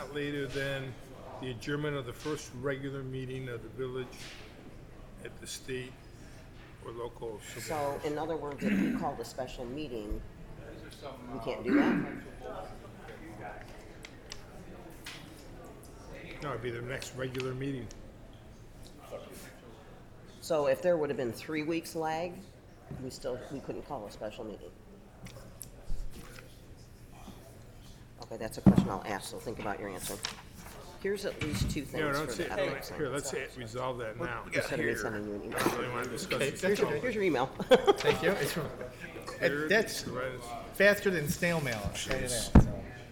not later than the adjournment of the first regular meeting of the village at the state or local civil. So, in other words, if you called a special meeting, we can't do that? No, it'd be the next regular meeting. So if there would have been 3 weeks lag, we couldn't call a special meeting. Okay, that's a question I'll ask, so think about your answer. Here's at least two things Here, for the ethics thing. let's resolve that now. Instead of me sending you an email. I really want to discuss it. Here's your email. Thank you. That's faster than snail mail. I'll tell you that, so.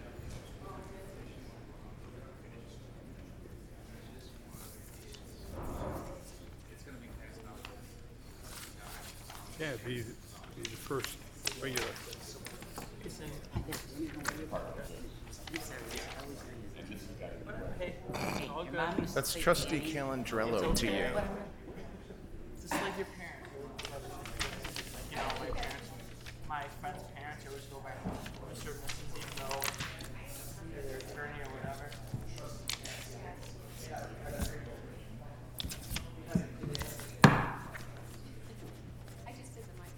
Yeah, it'd be the first regular. That's Trustee Calandrello to you. It's just like your parents. You know, my parents, my friend's parents always go by Mr. and Mrs. even though they're their attorney or whatever. I just did the mic.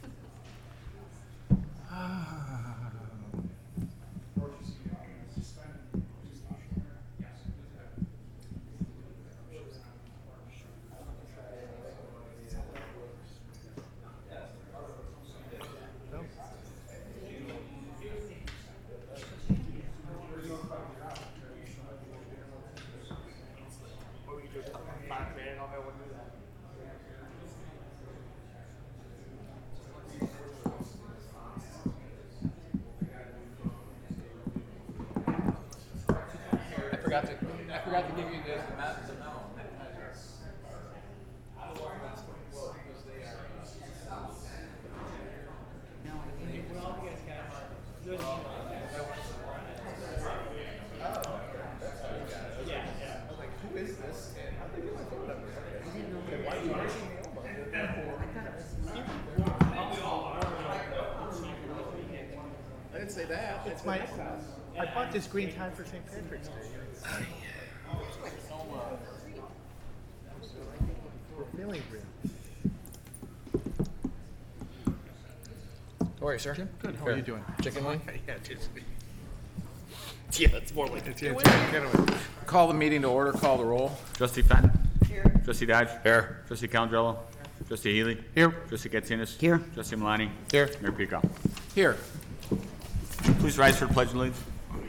Or we could do a couple of 5 grand, I'll we'll do that. I forgot to give you the memo. Who is this? How did they get my phone number? Why are you asking me? I didn't say that. It's my. I bought this green tie for St. Patrick's Day. Really real. How are you, sir? Good. How are you doing? Chicken wing? Yeah, just. Yeah, that's more like it. Call the meeting to order. Call the roll. Trustee Fenton. Here. Trustee Dodge. Here. Trustee Calandrello. Trustee Healy. Here. Trustee Katsinas. Here. Trustee Malani. Here. Mayor Pico. Here. Please rise for the Pledge of Allegiance.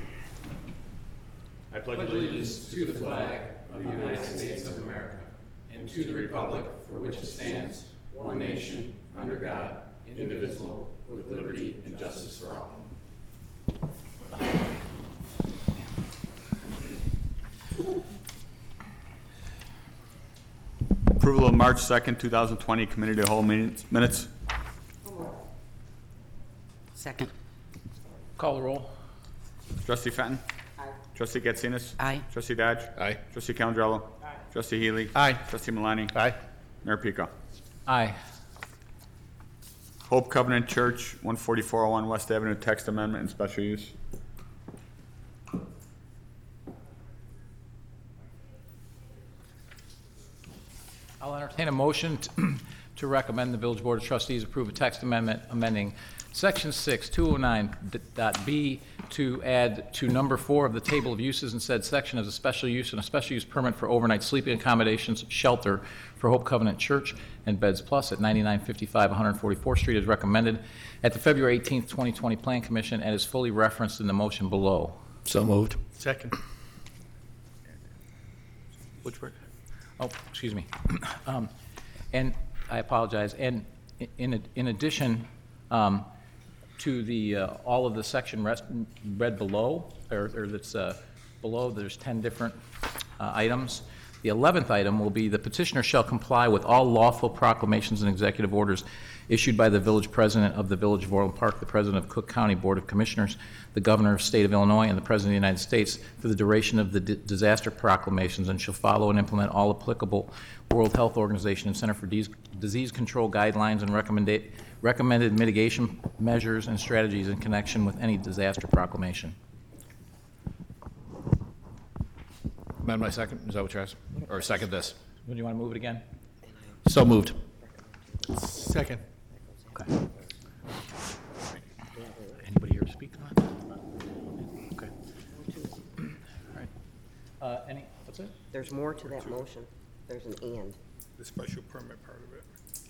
I pledge allegiance to the flag of the United States of America and to the republic for which it stands, one nation, under God, indivisible, with liberty and justice for all. Approval of March 2nd, 2020 Committee of the Whole minutes. Second. Call the roll. Trustee Fenton. Aye. Trustee Katsinas. Aye. Trustee Dodge. Aye. Trustee Calandrello. Aye. Trustee Healy. Aye. Trustee Malani. Aye. Mayor Pico. Aye. Hope Covenant Church, 14401 West Avenue, text amendment and special use. I'll entertain a motion to recommend the Village Board of Trustees approve a text amendment amending Section 6, 209.b to add to number 4 of the table of uses in said section as a special use and a special use permit for overnight sleeping accommodations shelter for Hope Covenant Church and Beds Plus at 9955 144th Street as recommended at the February 18th, 2020 Plan Commission and is fully referenced in the motion below. So moved. Second. Which word? Oh, excuse me. And I apologize. And in addition to the all of the section read below, or that's below, there's 10 different items. The 11th item will be the petitioner shall comply with all lawful proclamations and executive orders issued by the village president of the Village of Orland Park, the president of Cook County Board of Commissioners, the governor of the state of Illinois, and the president of the United States for the duration of the disaster proclamations, and shall follow and implement all applicable World Health Organization and Center for Disease Control guidelines and recommended mitigation measures and strategies in connection with any disaster proclamation. Amend my second, is that what you're asking? Or second this? Would you want to move it again? So moved. Second. Okay. Anybody here to speak on it? Okay. All right. What's it? There's more to that motion. There's an and. The special permit part of it.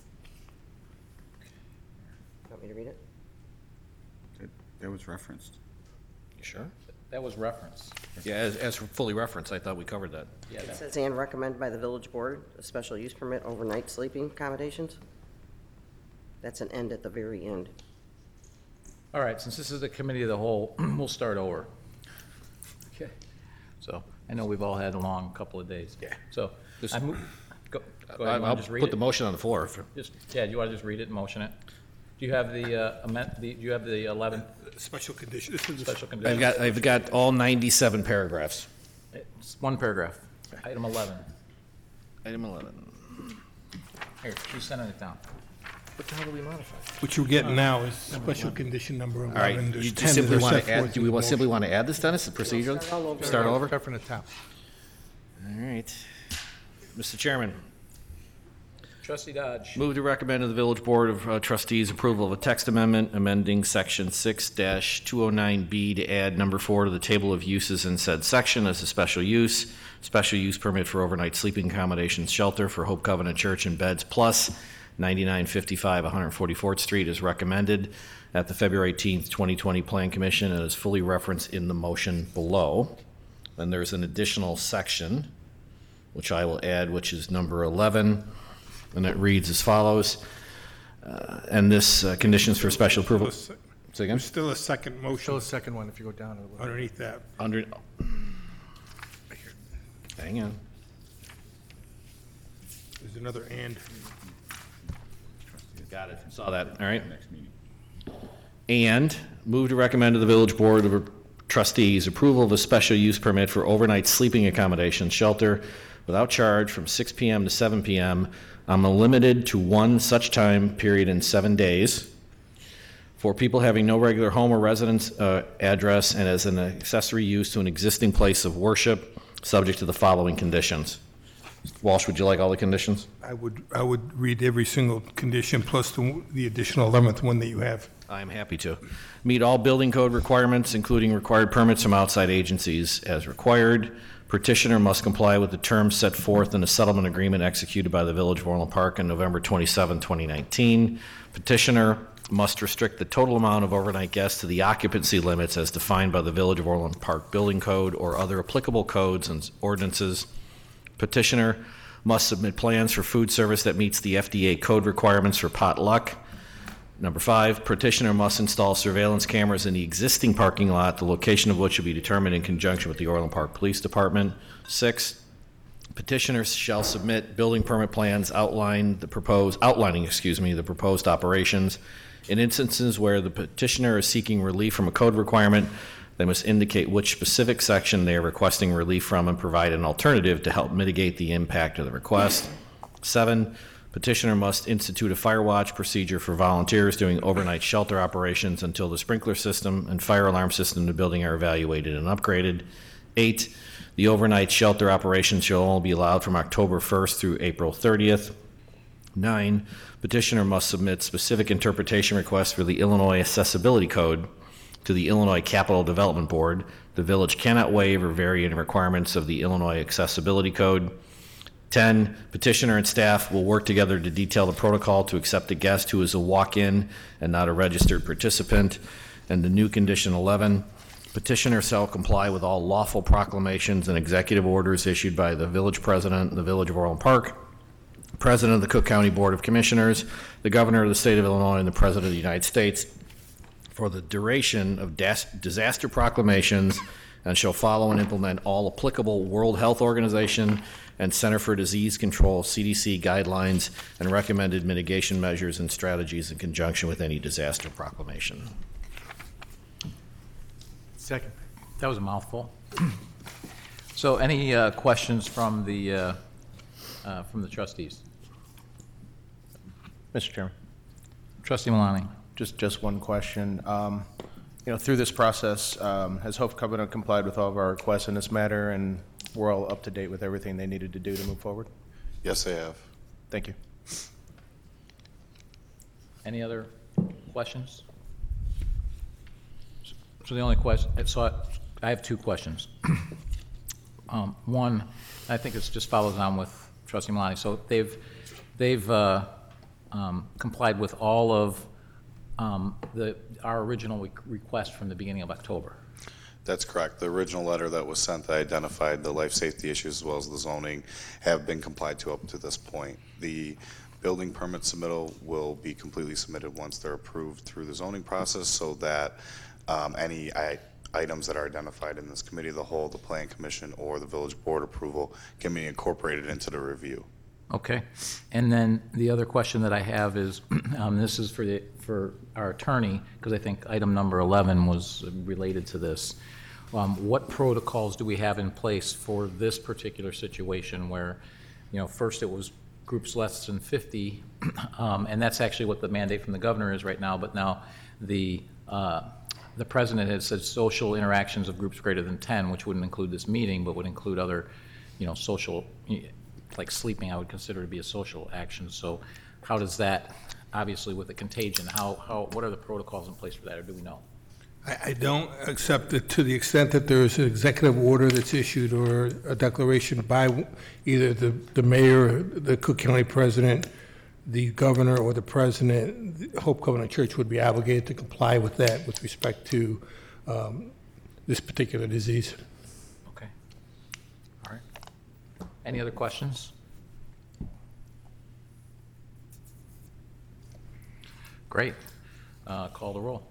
Want me to read it? That was referenced. You sure? That was reference. Yeah, as fully referenced, I thought we covered that. Yeah, It says, and recommended by the village board, a special use permit overnight sleeping accommodations. That's an end at the very end. all right, since this is the committee of the whole, we'll start over. Okay. So, I know we've all had a long couple of days. Yeah. So, This- go ahead, you I'll wanna just read put it? the motion on the floor. Yeah, do you want to just read it and motion it? Do you have do you have the 11th Special condition, this is the special condition? I've got all 97 paragraphs. It's one paragraph, item 11. Item 11. Here, she's sending it down. What the hell do we modify? what you're getting now is special condition number 11. All right, There's you 10 just simply that are want set to add, forth do in we the simply motion. want to add this, Dennis, the procedure? Start over? Start from the top. All right. Mr. Chairman, Trustee Dodge. move to recommend to the Village Board of Trustees approval of a text amendment amending Section 6-209B to add number 4 to the table of uses in said section as a special use permit for overnight sleeping accommodations shelter for Hope Covenant Church and Beds Plus, 9955 144th Street, is recommended at the February 18th, 2020 Plan Commission and is fully referenced in the motion below. Then there's an additional section, which I will add, which is number 11. And it reads as follows, and this conditions for special approval. Say again? There's still a second Show motion the second one if you go down a little. underneath that. Under, hang on. There's another and. Got it. Saw that. All right. And move to recommend to the Village Board of Trustees approval of a special use permit for overnight sleeping accommodation shelter without charge from 6 p.m. to 7 p.m. Limited to one such time period in 7 days for people having no regular home or residence address and as an accessory use to an existing place of worship, subject to the following conditions. Walsh, would you like all the conditions? I would read every single condition plus the additional 11th one that you have. I'm happy to. Meet all building code requirements, including required permits from outside agencies as required. Petitioner must comply with the terms set forth in the settlement agreement executed by the Village of Orland Park on November 27, 2019. Petitioner must restrict the total amount of overnight guests to the occupancy limits as defined by the Village of Orland Park Building Code or other applicable codes and ordinances. Petitioner must submit plans for food service that meets the FDA code requirements for potluck. Number 5, petitioner must install surveillance cameras in the existing parking lot, the location of which should be determined in conjunction with the Orland Park Police Department. 6, petitioners shall submit building permit plans outlining the proposed operations. In instances where the petitioner is seeking relief from a code requirement, they must indicate which specific section they are requesting relief from and provide an alternative to help mitigate the impact of the request. 7, petitioner must institute a fire watch procedure for volunteers doing overnight shelter operations until the sprinkler system and fire alarm system in the building are evaluated and upgraded. 8, the overnight shelter operations shall only be allowed from October 1st through April 30th. 9, petitioner must submit specific interpretation requests for the Illinois Accessibility Code to the Illinois Capital Development Board. The village cannot waive or vary any requirements of the Illinois Accessibility Code. 10, petitioner and staff will work together to detail the protocol to accept a guest who is a walk-in and not a registered participant. And the new condition 11, petitioner shall comply with all lawful proclamations and executive orders issued by the village president of the Village of Orland Park, president of the Cook County Board of Commissioners, the governor of the state of Illinois, and the president of the United States for the duration of disaster proclamations, and shall follow and implement all applicable World Health Organization and Center for Disease Control, CDC, guidelines and recommended mitigation measures and strategies in conjunction with any disaster proclamation. Second. That was a mouthful. So any questions from the trustees? Mr. Chairman, Trustee Malani. just one question. Through this process, has Hope Covenant complied with all of our requests in this matter? And we're all up to date with everything they needed to do to move forward? Yes, they have. Thank you. Any other questions? So the only question, so I have two questions. One, I think it just follows on with Trustee Malani. So they've complied with all of our original request from the beginning of October. That's correct. The original letter that was sent that identified the life safety issues as well as the zoning have been complied to up to this point. The building permit submittal will be completely submitted once they're approved through the zoning process, so that any items that are identified in this committee of the whole, the plan commission, or the village board approval can be incorporated into the review. Okay. And then the other question that I have is, this is for our attorney, because I think item number 11 was related to this. What protocols do we have in place for this particular situation where, first it was groups less than 50, and that's actually what the mandate from the governor is right now, but now the president has said social interactions of groups greater than 10, which wouldn't include this meeting, but would include other, social, like sleeping, I would consider to be a social action. So how does that, obviously with the contagion, what are the protocols in place for that, or do we know? I don't accept it to the extent that there is an executive order that's issued or a declaration by either the mayor, the Cook County president, the governor, or the president. Hope Covenant Church would be obligated to comply with that with respect to this particular disease. Okay. All right. Any other questions? Great. Call the roll.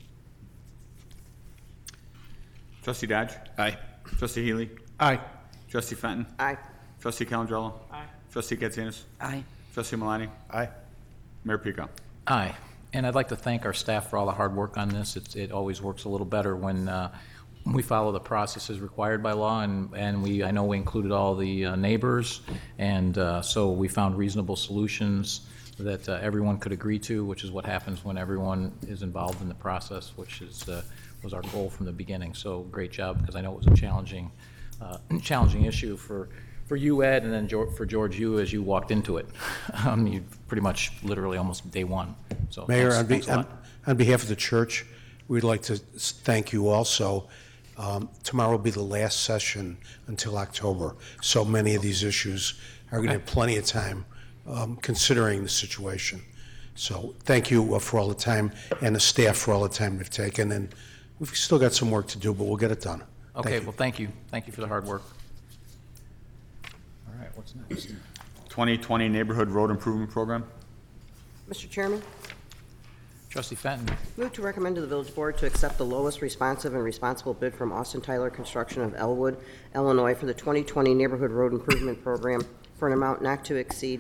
Trustee Dodge? Aye. Trustee Healy? Aye. Trustee Fenton? Aye. Trustee Calandrello? Aye. Trustee Katsinas? Aye. Trustee Malani? Aye. Mayor Pico? Aye. And I'd like to thank our staff for all the hard work on this. It always works a little better when we follow the processes required by law, and I know we included all the neighbors, and so we found reasonable solutions that everyone could agree to, which is what happens when everyone is involved in the process, which was our goal from the beginning. So great job, because I know it was a challenging issue for you, Ed, and then for George, you, as you walked into it. You pretty much literally almost day one. So Mayor, thanks a lot. on behalf of the church, we'd like to thank you also. Tomorrow will be the last session until October. So many of these issues are going to have plenty of time considering the situation. So thank you for all the time, and the staff for all the time they've taken. And we've still got some work to do, but we'll get it done. Okay, well, thank you. Thank you for the hard work. All right, what's next? 2020 Neighborhood Road Improvement Program. Mr. Chairman, Trustee Fenton. move to recommend to the village board to accept the lowest responsive and responsible bid from Austin Tyler Construction of Elwood, Illinois for the 2020 Neighborhood Road Improvement Program for an amount not to exceed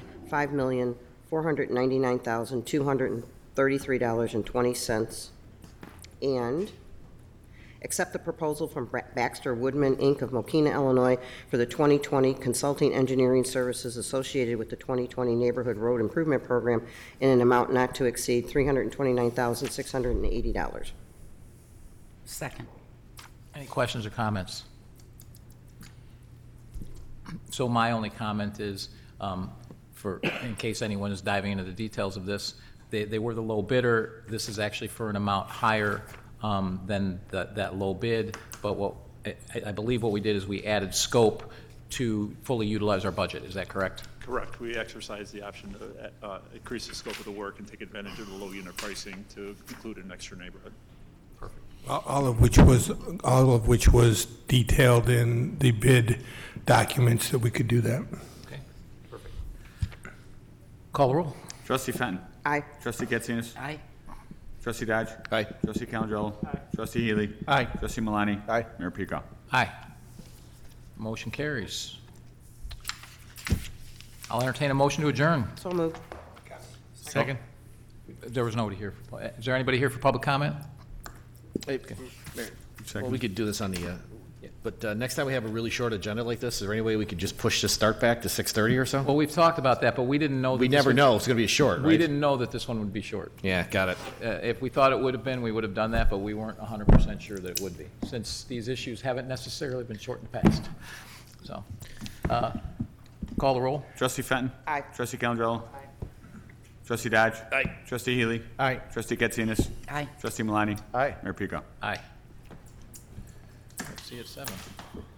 $5,499,233.20, and accept the proposal from Baxter Woodman, Inc. of Mokina, Illinois for the 2020 consulting engineering services associated with the 2020 Neighborhood Road Improvement Program in an amount not to exceed $329,680. Second. Any questions or comments? So my only comment is, in case anyone is diving into the details of this, they were the low bidder. This is actually for an amount higher than that low bid, but I believe what we did is we added scope to fully utilize our budget. Is that correct? Correct. We exercised the option to increase the scope of the work and take advantage of the low unit pricing to include an extra neighborhood. Perfect. All of which was detailed in the bid documents that we could do that. Okay, perfect. Call the roll. Trustee Fenton? Aye. Trustee Katsinas? Aye. Trustee Dodge? Aye. Trustee Calandrello? Aye. Trustee Healy? Aye. Trustee Malani? Aye. Mayor Pico? Aye. Motion carries. I'll entertain a motion to adjourn. So moved. Second. There was nobody here. Is there anybody here for public comment? Well, we could do this on the, but next time we have a really short agenda like this, is there any way we could just push the start back to 6:30 or so? Well, we've talked about that, but we didn't know. We never know. It's going to be short, right? We didn't know that this one would be short. Yeah, got it. If we thought it would have been, we would have done that, but we weren't 100% sure that it would be, since these issues haven't necessarily been short in the past. So, call the roll. Trustee Fenton. Aye. Trustee Calandrello. Trustee Dodge. Aye. Trustee Healy. Aye. Trustee Katsinas. Aye. Trustee Malani. Aye. Mayor Pico. Aye. See you at 7.